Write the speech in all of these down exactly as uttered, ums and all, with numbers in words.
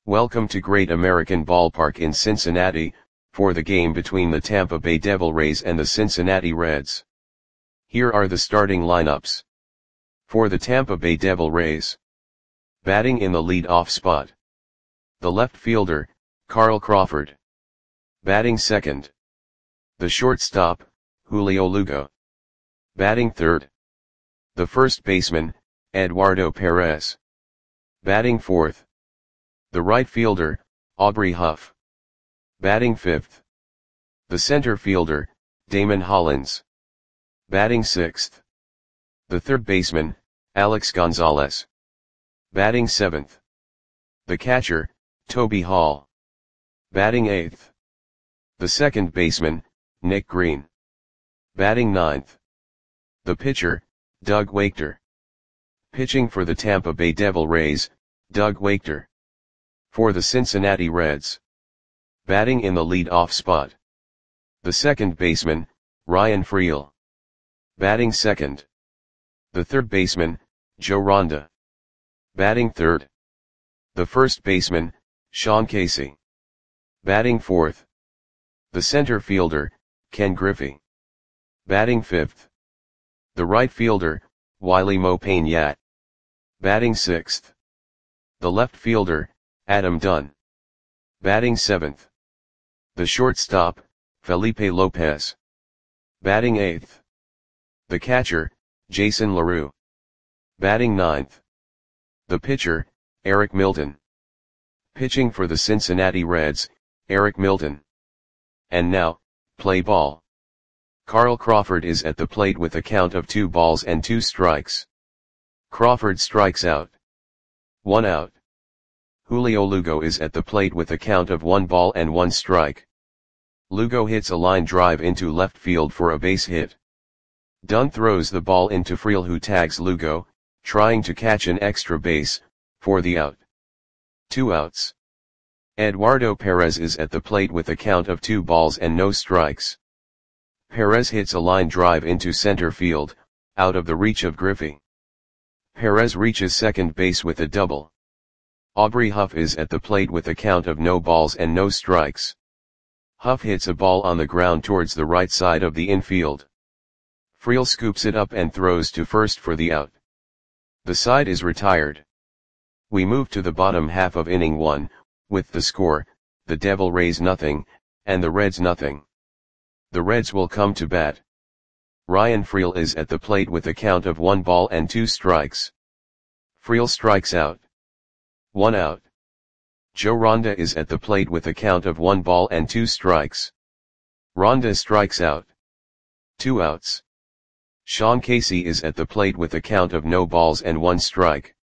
Welcome to Great American Ballpark in Cincinnati, for the game between the Tampa Bay Devil Rays and the Cincinnati Reds. Here are the starting lineups. For the Tampa Bay Devil Rays. Batting in the lead-off spot. The left fielder, Carl Crawford. Batting second. The shortstop, Julio Lugo. Batting third. The first baseman, Eduardo Perez. Batting fourth. The right fielder, Aubrey Huff. Batting fifth. The center fielder, Damon Hollins. Batting sixth. The third baseman, Alex Gonzalez. Batting seventh. The catcher, Toby Hall. Batting eighth. The second baseman, Nick Green. Batting ninth. The pitcher, Doug Wachter. Pitching for the Tampa Bay Devil Rays, Doug Wachter. For the Cincinnati Reds. Batting in the lead-off spot. The second baseman, Ryan Freel. Batting second. The third baseman, Joe Ronda. Batting third. The first baseman, Sean Casey. Batting fourth. The center fielder, Ken Griffey. Batting fifth. The right fielder, Wiley Mo Pena. Batting sixth. The left fielder, Adam Dunn. Batting seventh. The shortstop, Felipe Lopez. Batting eighth. The catcher, Jason LaRue. Batting ninth. The pitcher, Eric Milton. Pitching for the Cincinnati Reds, Eric Milton. And now, play ball. Carl Crawford is at the plate with a count of two balls and two strikes. Crawford strikes out. One out. Julio Lugo is at the plate with a count of one ball and one strike. Lugo hits a line drive into left field for a base hit. Dunn throws the ball into Freel, who tags Lugo, trying to catch an extra base, for the out. Two outs. Eduardo Perez is at the plate with a count of two balls and no strikes. Perez hits a line drive into center field, out of the reach of Griffey. Perez reaches second base with a double. Aubrey Huff is at the plate with a count of no balls and no strikes. Huff hits a ball on the ground towards the right side of the infield. Freel scoops it up and throws to first for the out. The side is retired. We move to the bottom half of inning one, with the score, the Devil Rays nothing, and the Reds nothing. The Reds will come to bat. Ryan Freel is at the plate with a count of one ball and two strikes. Freel strikes out. One out. Joe Ronda is at the plate with a count of one ball and two strikes. Ronda strikes out. Two outs. Sean Casey is at the plate with a count of no balls and one strike.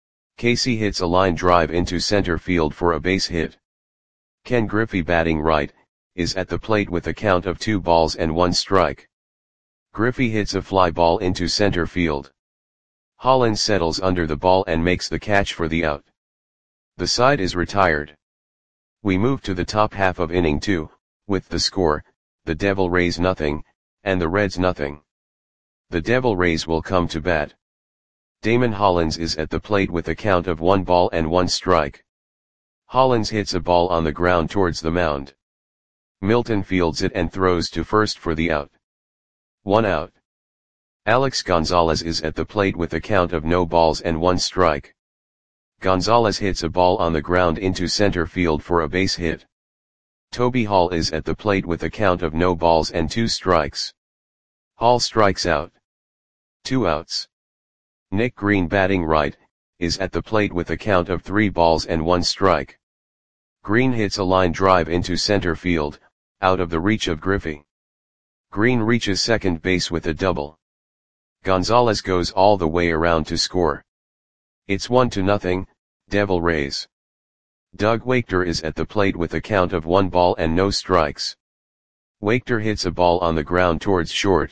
Casey hits a line drive into center field for a base hit. Ken Griffey, batting right, is at the plate with a count of two balls and one strike. Griffey hits a fly ball into center field. Hollins settles under the ball and makes the catch for the out. The side is retired. We move to the top half of inning two, with the score, the Devil Rays nothing, and the Reds nothing. The Devil Rays will come to bat. Damon Hollins is at the plate with a count of one ball and one strike. Hollins hits a ball on the ground towards the mound. Milton fields it and throws to first for the out. One out. Alex Gonzalez is at the plate with a count of no balls and one strike. Gonzalez hits a ball on the ground into center field for a base hit. Toby Hall is at the plate with a count of no balls and two strikes. Hall strikes out. Two outs. Nick Green, batting right, is at the plate with a count of three balls and one strike. Green hits a line drive into center field, out of the reach of Griffey. Green reaches second base with a double. Gonzalez goes all the way around to score. It's one to nothing, Devil Rays. Doug Wachter is at the plate with a count of one ball and no strikes. Wachter hits a ball on the ground towards short.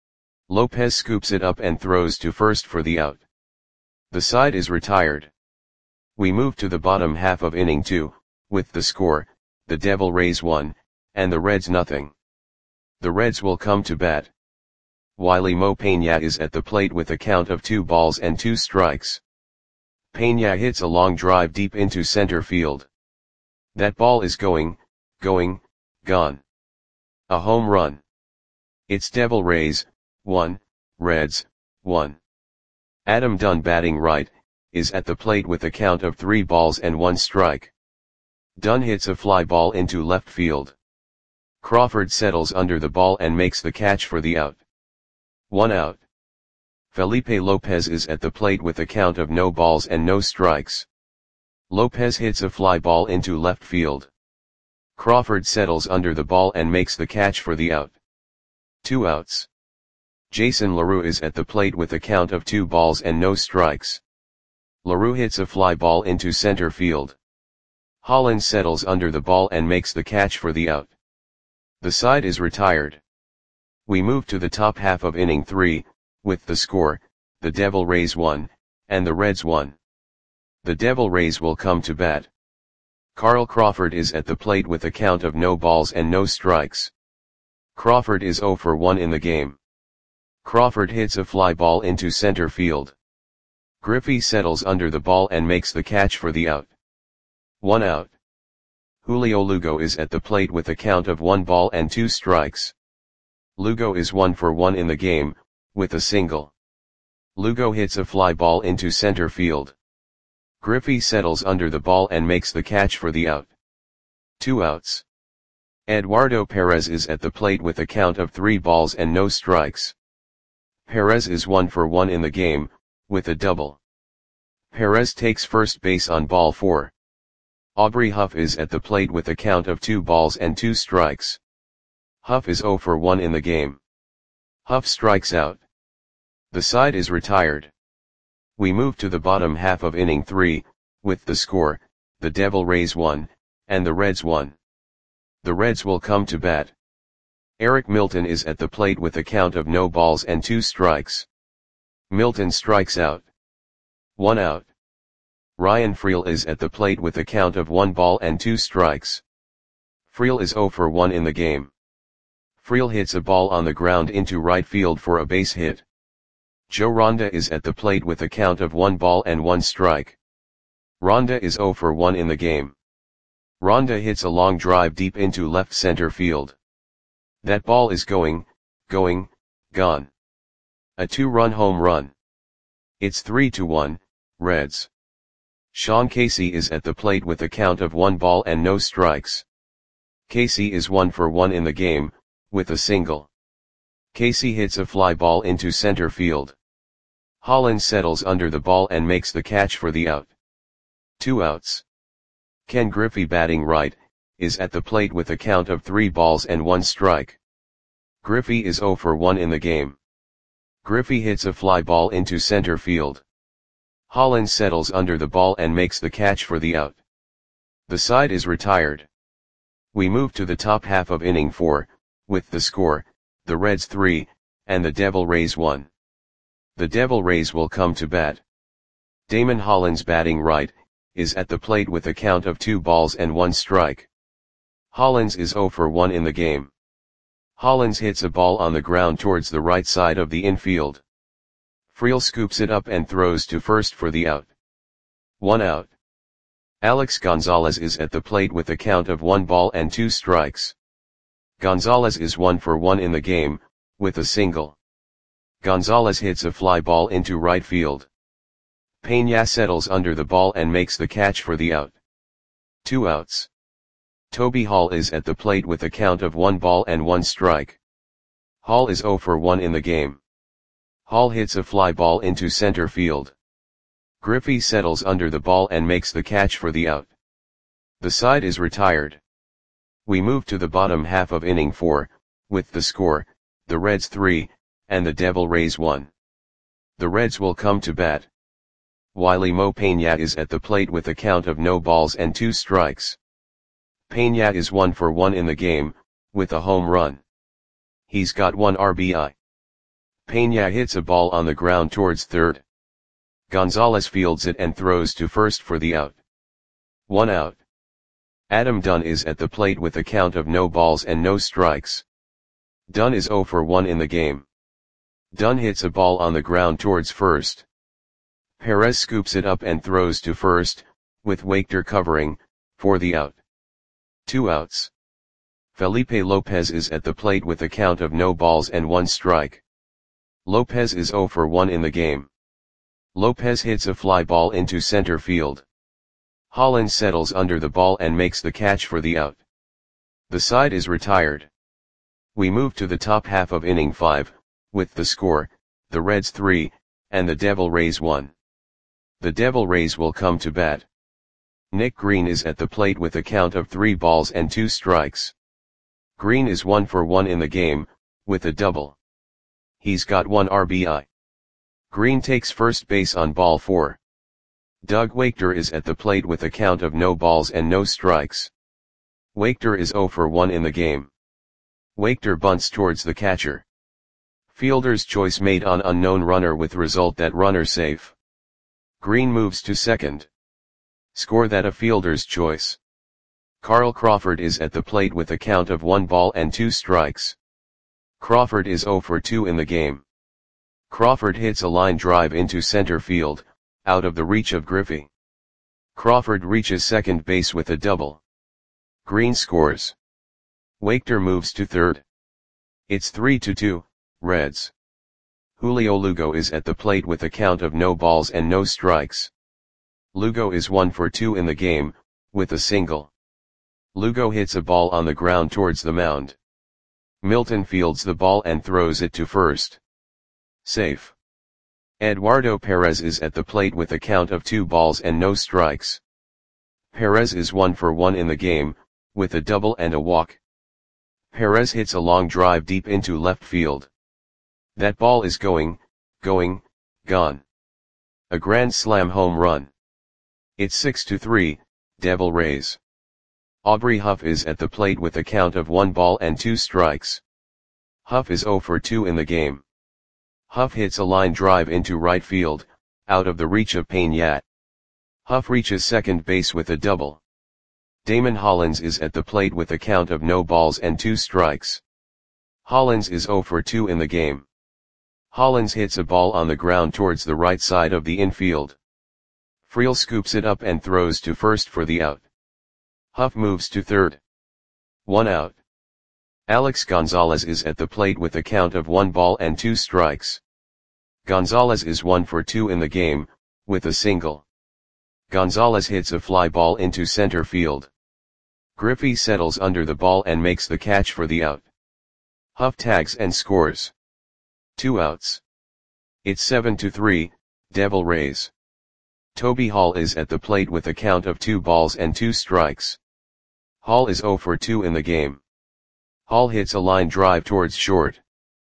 Lopez scoops it up and throws to first for the out. The side is retired. We move to the bottom half of inning two, with the score, the Devil Rays one, and the Reds nothing. The Reds will come to bat. Wiley Mo Pena is at the plate with a count of two balls and two strikes. Pena hits a long drive deep into center field. That ball is going, going, gone. A home run. It's Devil Rays, one, Reds, one. Adam Dunn batting right, is at the plate with a count of three balls and one strike. Dunn hits a fly ball into left field. Crawford settles under the ball and makes the catch for the out. One out. Felipe Lopez is at the plate with a count of no balls and no strikes. Lopez hits a fly ball into left field. Crawford settles under the ball and makes the catch for the out. Two outs. Jason LaRue is at the plate with a count of two balls and no strikes. LaRue hits a fly ball into center field. Hollins settles under the ball and makes the catch for the out. The side is retired. We move to the top half of inning three, with the score, the Devil Rays one, and the Reds one. The Devil Rays will come to bat. Carl Crawford is at the plate with a count of no balls and no strikes. Crawford is oh for one in the game. Crawford hits a fly ball into center field. Griffey settles under the ball and makes the catch for the out. One out. Julio Lugo is at the plate with a count of one ball and two strikes. Lugo is one for one in the game, with a single. Lugo hits a fly ball into center field. Griffey settles under the ball and makes the catch for the out. Two outs. Eduardo Perez is at the plate with a count of three balls and no strikes. Perez is one for one in the game, with a double. Perez takes first base on ball four. Aubrey Huff is at the plate with a count of two balls and two strikes. Huff is oh for one in the game. Huff strikes out. The side is retired. We move to the bottom half of inning three, with the score, the Devil Rays one, and the Reds one. The Reds will come to bat. Eric Milton is at the plate with a count of no balls and two strikes. Milton strikes out. One out. Ryan Freel is at the plate with a count of one ball and two strikes. Freel is oh for one in the game. Freel hits a ball on the ground into right field for a base hit. Joe Ronda is at the plate with a count of one ball and one strike. Ronda is oh for one in the game. Ronda hits a long drive deep into left center field. That ball is going, going, gone. A two-run home run. It's three to one, Reds. Sean Casey is at the plate with a count of one ball and no strikes. Casey is one for one in the game, with a single. Casey hits a fly ball into center field. Hollins settles under the ball and makes the catch for the out. Two outs. Ken Griffey batting right, is at the plate with a count of three balls and one strike. Griffey is oh for one in the game. Griffey hits a fly ball into center field. Hollins settles under the ball and makes the catch for the out. The side is retired. We move to the top half of inning four, with the score, the Reds three, and the Devil Rays one. The Devil Rays will come to bat. Damon Hollins batting right, is at the plate with a count of two balls and one strike. Hollins is oh for one in the game. Hollins hits a ball on the ground towards the right side of the infield. Freel scoops it up and throws to first for the out. One out. Alex Gonzalez is at the plate with a count of one ball and two strikes. Gonzalez is one for one in the game, with a single. Gonzalez hits a fly ball into right field. Peña settles under the ball and makes the catch for the out. Two outs. Toby Hall is at the plate with a count of one ball and one strike. Hall is oh for one in the game. Hall hits a fly ball into center field. Griffey settles under the ball and makes the catch for the out. The side is retired. We move to the bottom half of inning four, with the score, the Reds three, and the Devil Rays one. The Reds will come to bat. Wiley Mo Peña is at the plate with a count of no balls and two strikes. Peña is one for one in the game, with a home run. He's got one R B I. Peña hits a ball on the ground towards third. Gonzalez fields it and throws to first for the out. One out. Adam Dunn is at the plate with a count of no balls and no strikes. Dunn is oh for one in the game. Dunn hits a ball on the ground towards first. Perez scoops it up and throws to first, with Wachter covering, for the out. Two outs. Felipe Lopez is at the plate with a count of no balls and one strike. Lopez is oh for one in the game. Lopez hits a fly ball into center field. Hollins settles under the ball and makes the catch for the out. The side is retired. We move to the top half of inning five, with the score, the Reds three, and the Devil Rays one. The Devil Rays will come to bat. Nick Green is at the plate with a count of three balls and two strikes. Green is one for one in the game, with a double. He's got one R B I. Green takes first base on ball four. Doug Wachter is at the plate with a count of no balls and no strikes. Wachter is oh for one in the game. Wachter bunts towards the catcher. Fielder's choice made on unknown runner with result that runner safe. Green moves to second. Score that a fielder's choice. Carl Crawford is at the plate with a count of one ball and two strikes. Crawford is oh for two in the game. Crawford hits a line drive into center field, out of the reach of Griffey. Crawford reaches second base with a double. Green scores. Wachter moves to third. It's three to two, Reds. Julio Lugo is at the plate with a count of no balls and no strikes. Lugo is one for two in the game, with a single. Lugo hits a ball on the ground towards the mound. Milton fields the ball and throws it to first. Safe. Eduardo Perez is at the plate with a count of two balls and no strikes. Perez is one for one in the game, with a double and a walk. Perez hits a long drive deep into left field. That ball is going, going, gone. A grand slam home run. It's six to three, Devil Rays. Aubrey Huff is at the plate with a count of one ball and two strikes. Huff is oh for two in the game. Huff hits a line drive into right field, out of the reach of Peña. Huff reaches second base with a double. Damon Hollins is at the plate with a count of no balls and two strikes. Hollins is oh for two in the game. Hollins hits a ball on the ground towards the right side of the infield. Friel scoops it up and throws to first for the out. Huff moves to third. One out. Alex Gonzalez is at the plate with a count of one ball and two strikes. Gonzalez is one for two in the game, with a single. Gonzalez hits a fly ball into center field. Griffey settles under the ball and makes the catch for the out. Huff tags and scores. Two outs. It's seven to three, Devil Rays. Toby Hall is at the plate with a count of two balls and two strikes. Hall is oh for two in the game. Hall hits a line drive towards short.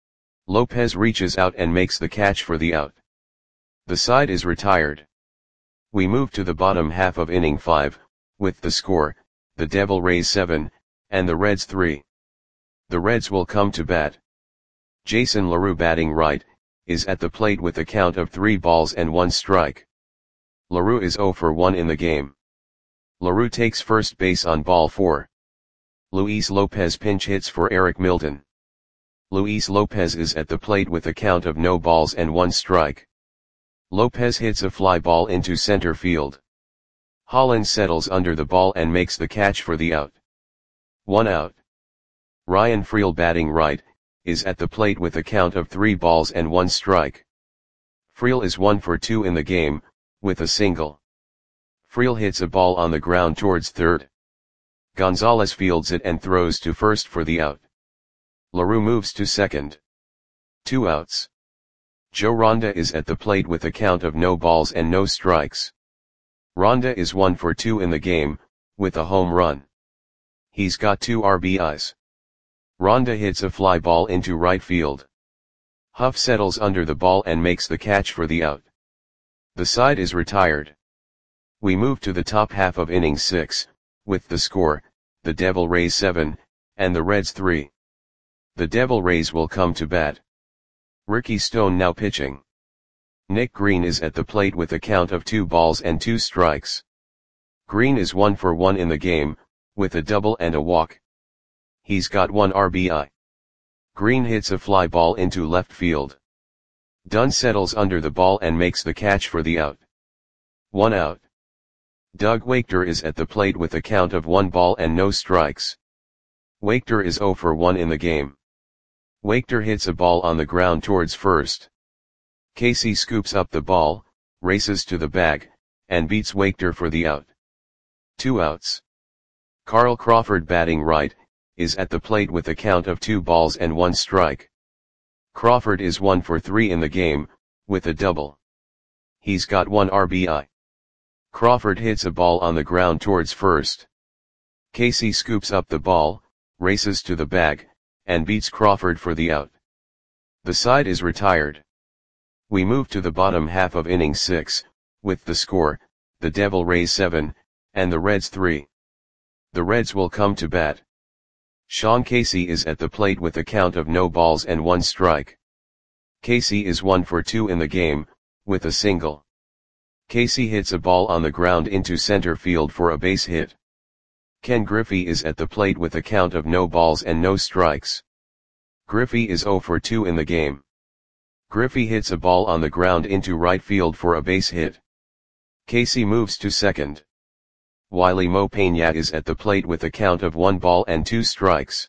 Lopez reaches out and makes the catch for the out. The side is retired. We move to the bottom half of inning five, with the score, the Devil Rays seven, and the Reds three. The Reds will come to bat. Jason LaRue batting right, is at the plate with a count of three balls and one strike. LaRue is oh for one in the game. LaRue takes first base on ball four. Luis Lopez pinch hits for Eric Milton. Luis Lopez is at the plate with a count of no balls and one strike. Lopez hits a fly ball into center field. Hollins settles under the ball and makes the catch for the out. One out. Ryan Friel batting right, is at the plate with a count of three balls and one strike. Friel is one for two in the game, with a single. Friel hits a ball on the ground towards third. Gonzalez fields it and throws to first for the out. LaRue moves to second. Two outs. Joe Ronda is at the plate with a count of no balls and no strikes. Ronda is one for two in the game, with a home run. He's got two R B Is. Ronda hits a fly ball into right field. Huff settles under the ball and makes the catch for the out. The side is retired. We move to the top half of inning six, with the score, the Devil Rays seven, and the Reds three. The Devil Rays will come to bat. Ricky Stone now pitching. Nick Green is at the plate with a count of two balls and two strikes. Green is one for one in the game, with a double and a walk. He's got one R B I. Green hits a fly ball into left field. Dunn settles under the ball and makes the catch for the out. One out. Doug Wachter is at the plate with a count of one ball and no strikes. Wachter is zero for one in the game. Wachter hits a ball on the ground towards first. Casey scoops up the ball, races to the bag, and beats Wachter for the out. Two outs. Carl Crawford, batting right, is at the plate with a count of two balls and one strike. Crawford is one for three in the game, with a double. He's got one R B I. Crawford hits a ball on the ground towards first. Casey scoops up the ball, races to the bag, and beats Crawford for the out. The side is retired. We move to the bottom half of inning six, with the score, the Devil Rays seven, and the Reds three. The Reds will come to bat. Sean Casey is at the plate with a count of no balls and one strike. Casey is one for two in the game, with a single. Casey hits a ball on the ground into center field for a base hit. Ken Griffey is at the plate with a count of no balls and no strikes. Griffey is zero for two in the game. Griffey hits a ball on the ground into right field for a base hit. Casey moves to second. Wiley Mo Peña is at the plate with a count of one ball and two strikes.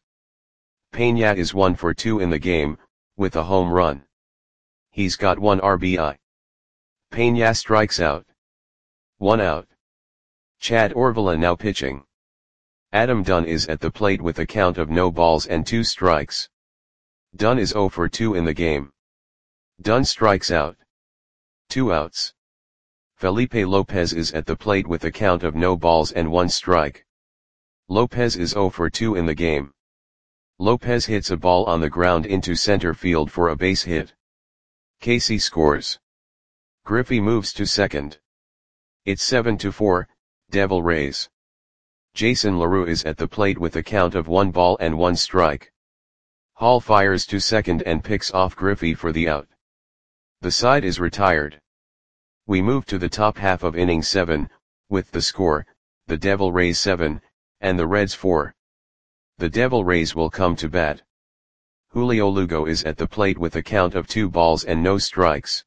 Peña is one for two in the game, with a home run. He's got one R B I. Peña strikes out. One out. Chad Orvilla now pitching. Adam Dunn is at the plate with a count of no balls and two strikes. Dunn is zero for two in the game. Dunn strikes out. Two outs. Felipe Lopez is at the plate with a count of no balls and one strike. Lopez is zero for two in the game. Lopez hits a ball on the ground into center field for a base hit. Casey scores. Griffey moves to second. It's seven to four, Devil Rays. Jason LaRue is at the plate with a count of one ball and one strike. Hall fires to second and picks off Griffey for the out. The side is retired. We move to the top half of inning seven, with the score, the Devil Rays seven, and the Reds four. The Devil Rays will come to bat. Julio Lugo is at the plate with a count of two balls and no strikes.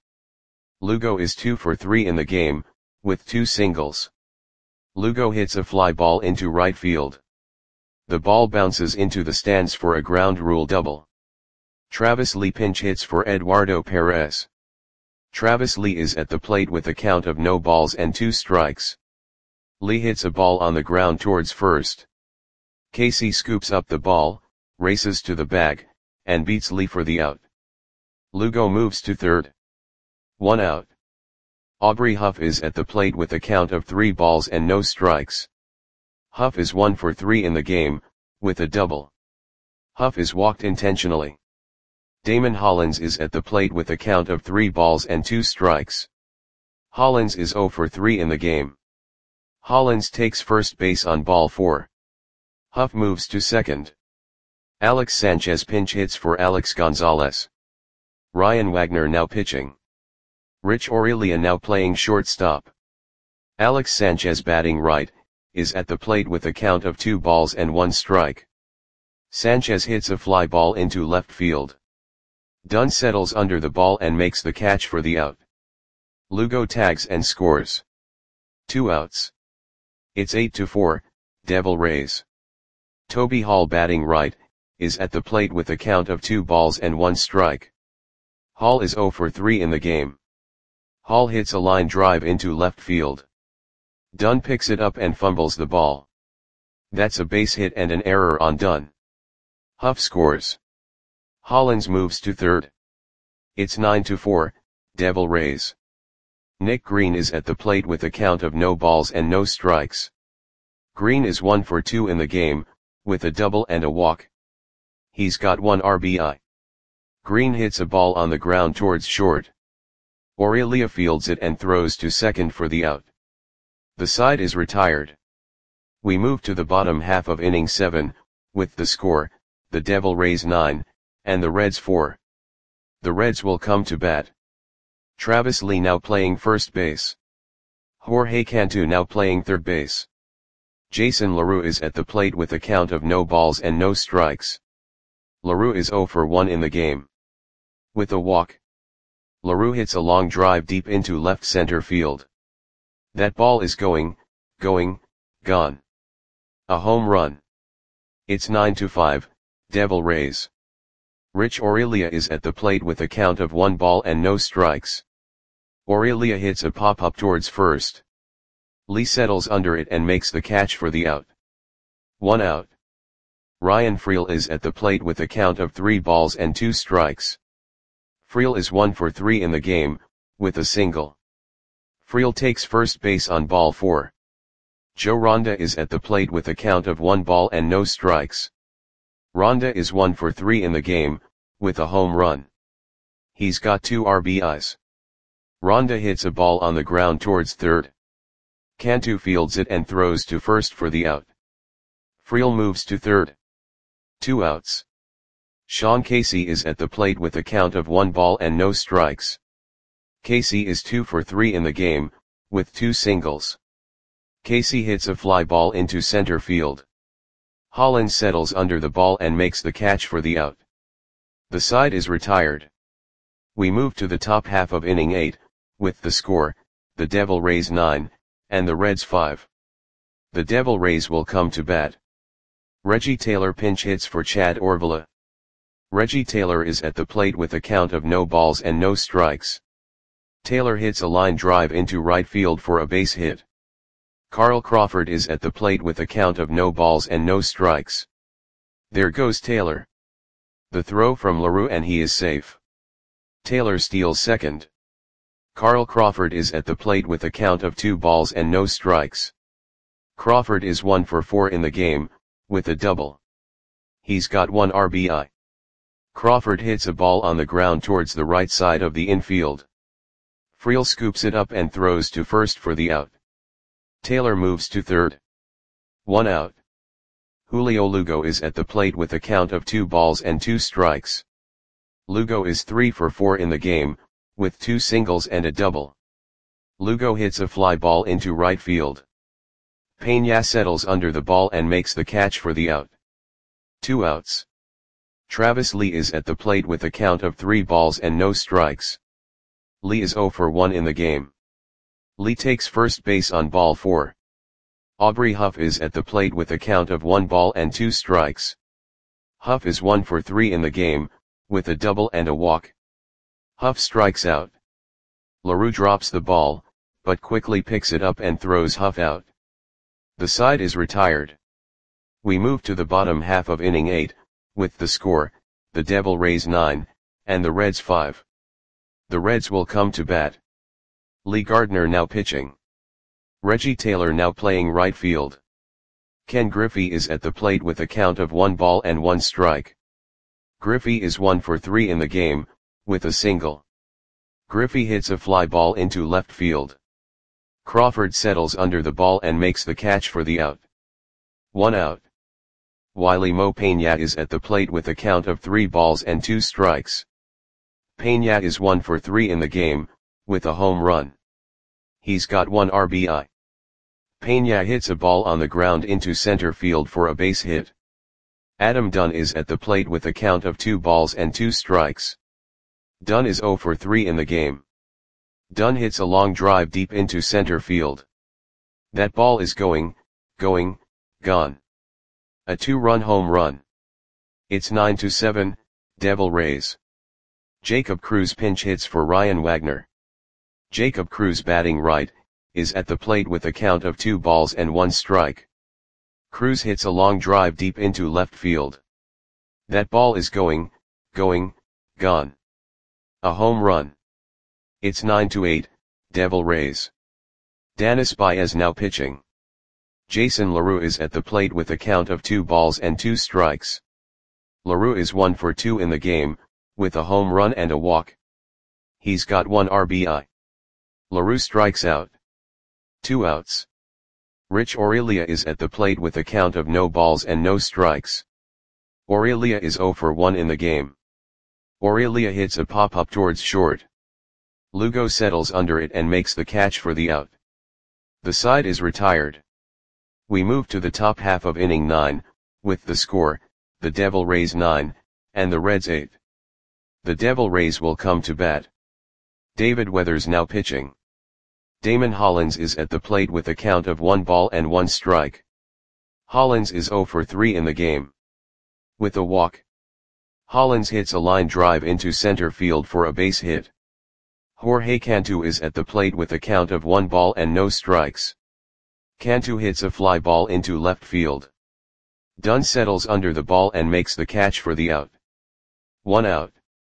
Lugo is two for three in the game, with two singles. Lugo hits a fly ball into right field. The ball bounces into the stands for a ground rule double. Travis Lee pinch hits for Eduardo Perez. Travis Lee is at the plate with a count of no balls and two strikes. Lee hits a ball on the ground towards first. Casey scoops up the ball, races to the bag, and beats Lee for the out. Lugo moves to third. One out. Aubrey Huff is at the plate with a count of three balls and no strikes. Huff is one for three in the game, with a double. Huff is walked intentionally. Damon Hollins is at the plate with a count of three balls and two strikes. Hollins is zero for three in the game. Hollins takes first base on ball four. Huff moves to second. Alex Sanchez pinch hits for Alex Gonzalez. Ryan Wagner now pitching. Rich Aurelia now playing shortstop. Alex Sanchez, batting right, is at the plate with a count of two balls and one strike. Sanchez hits a fly ball into left field. Dunn settles under the ball and makes the catch for the out. Lugo tags and scores. Two outs. It's eight to four, Devil Rays. Toby Hall, batting right, is at the plate with a count of two balls and one strike. Hall is zero for three in the game. Hall hits a line drive into left field. Dunn picks it up and fumbles the ball. That's a base hit and an error on Dunn. Huff scores. Hollins moves to third. It's nine to four, Devil Rays. Nick Green is at the plate with a count of no balls and no strikes. Green is one for two in the game, with a double and a walk. He's got one R B I. Green hits a ball on the ground towards short. Aurelia fields it and throws to second for the out. The side is retired. We move to the bottom half of inning seven, with the score, the Devil Rays nine, and the Reds four. The Reds will come to bat. Travis Lee now playing first base. Jorge Cantu now playing third base. Jason LaRue is at the plate with a count of no balls and no strikes. LaRue is zero for one in the game. With a walk. LaRue hits a long drive deep into left center field. That ball is going, going, gone. A home run. It's nine to five, Devil Rays. Rich Aurelia is at the plate with a count of one ball and no strikes. Aurelia hits a pop-up towards first. Lee settles under it and makes the catch for the out. One out. Ryan Freel is at the plate with a count of three balls and two strikes. Freel is one for three in the game, with a single. Freel takes first base on ball four. Joe Ronda is at the plate with a count of one ball and no strikes. Ronda is one for three in the game, with a home run. He's got two R B Is. Ronda hits a ball on the ground towards third. Cantu fields it and throws to first for the out. Freel moves to third. Two outs. Sean Casey is at the plate with a count of one ball and no strikes. Casey is two for three in the game, with two singles. Casey hits a fly ball into center field. Holland settles under the ball and makes the catch for the out. The side is retired. We move to the top half of inning eight, with the score, the Devil Rays nine, and the Reds five. The Devil Rays will come to bat. Reggie Taylor pinch hits for Chad Orvilla. Reggie Taylor is at the plate with a count of no balls and no strikes. Taylor hits a line drive into right field for a base hit. Carl Crawford is at the plate with a count of no balls and no strikes. There goes Taylor. The throw from LaRue and he is safe. Taylor steals second. Carl Crawford is at the plate with a count of two balls and no strikes. Crawford is one for four in the game, with a double. He's got one R B I. Crawford hits a ball on the ground towards the right side of the infield. Freel scoops it up and throws to first for the out. Taylor moves to third. One out. Julio Lugo is at the plate with a count of two balls and two strikes. Lugo is three for four in the game, with two singles and a double. Lugo hits a fly ball into right field. Peña settles under the ball and makes the catch for the out. Two outs. Travis Lee is at the plate with a count of three balls and no strikes. Lee is zero for one in the game. Lee takes first base on ball four. Aubrey Huff is at the plate with a count of one ball and two strikes. Huff is one for three in the game, with a double and a walk. Huff strikes out. LaRue drops the ball, but quickly picks it up and throws Huff out. The side is retired. We move to the bottom half of inning eight, with the score, the Devil Rays nine, and the Reds five. The Reds will come to bat. Lee Gardner now pitching. Reggie Taylor now playing right field. Ken Griffey is at the plate with a count of one ball and one strike. Griffey is one for three in the game, with a single. Griffey hits a fly ball into left field. Crawford settles under the ball and makes the catch for the out. One out. Wiley Mo Peña is at the plate with a count of three balls and two strikes. Peña is one for three in the game, with a home run. He's got one R B I. Peña hits a ball on the ground into center field for a base hit. Adam Dunn is at the plate with a count of two balls and two strikes. Dunn is zero for three in the game. Dunn hits a long drive deep into center field. That ball is going, going, gone. A two-run home run. It's nine to seven, Devil Rays. Jacob Cruz pinch hits for Ryan Wagner. Jacob Cruz batting right, is at the plate with a count of two balls and one strike. Cruz hits a long drive deep into left field. That ball is going, going, gone. A home run. It's nine to eight, Devil Rays. Danis Baez now pitching. Jason LaRue is at the plate with a count of two balls and two strikes. LaRue is one for two in the game, with a home run and a walk. He's got one R B I. LaRue strikes out. Two outs. Rich Aurelia is at the plate with a count of no balls and no strikes. Aurelia is zero for one in the game. Aurelia hits a pop-up towards short. Lugo settles under it and makes the catch for the out. The side is retired. We move to the top half of inning nine, with the score, the Devil Rays nine, and the Reds eight. The Devil Rays will come to bat. David Weathers now pitching. Damon Hollins is at the plate with a count of one ball and one strike. Hollins is zero for three in the game. With a walk, Hollins hits a line drive into center field for a base hit. Jorge Cantu is at the plate with a count of one ball and no strikes. Cantu hits a fly ball into left field. Dunn settles under the ball and makes the catch for the out. One out.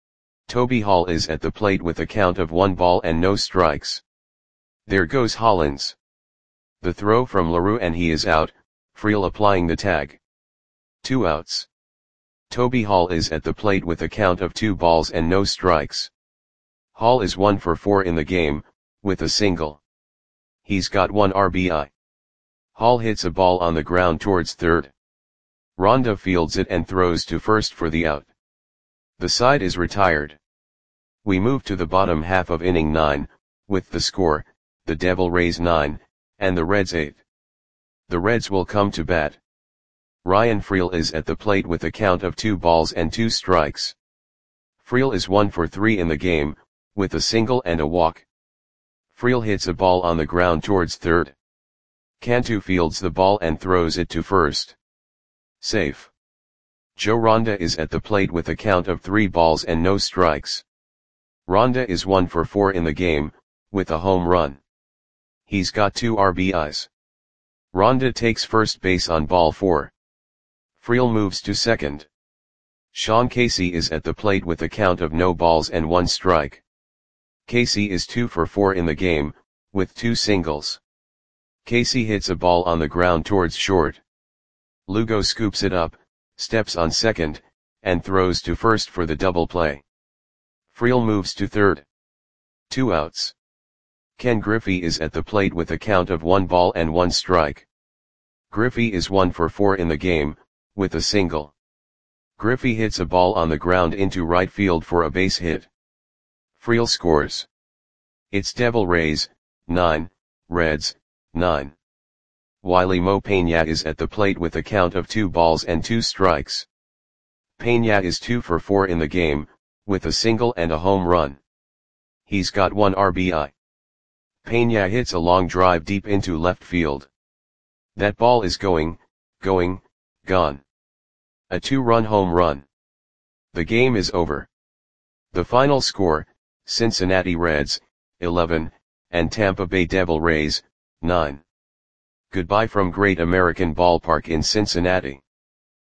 Toby Hall is at the plate with a count of one ball and no strikes. There goes Hollins. The throw from LaRue and he is out, Friel applying the tag. Two outs. Toby Hall is at the plate with a count of two balls and no strikes. Hall is one for four in the game, with a single. He's got one R B I. Hall hits a ball on the ground towards third. Ronda fields it and throws to first for the out. The side is retired. We move to the bottom half of inning nine, with the score, the Devil Rays nine, and the Reds eight. The Reds will come to bat. Ryan Friel is at the plate with a count of two balls and two strikes. Friel is one for three in the game, with a single and a walk. Friel hits a ball on the ground towards third. Cantu fields the ball and throws it to first. Safe. Joe Ronda is at the plate with a count of three balls and no strikes. Ronda is one for four in the game, with a home run. He's got two R B Is. Ronda takes first base on ball four. Friel moves to second. Sean Casey is at the plate with a count of no balls and one strike. Casey is two for four in the game, with two singles. Casey hits a ball on the ground towards short. Lugo scoops it up, steps on second, and throws to first for the double play. Friel moves to third. Two outs. Ken Griffey is at the plate with a count of one ball and one strike. Griffey is one for four in the game, with a single. Griffey hits a ball on the ground into right field for a base hit. Friel scores. It's Devil Rays, nine, Reds, nine. Wiley Mo Peña is at the plate with a count of two balls and two strikes. Peña is two for four in the game, with a single and a home run. He's got one R B I. Peña hits a long drive deep into left field. That ball is going, going, gone. A two-run home run. The game is over. The final score, Cincinnati Reds, eleven, and Tampa Bay Devil Rays, nine. Goodbye from Great American Ballpark in Cincinnati.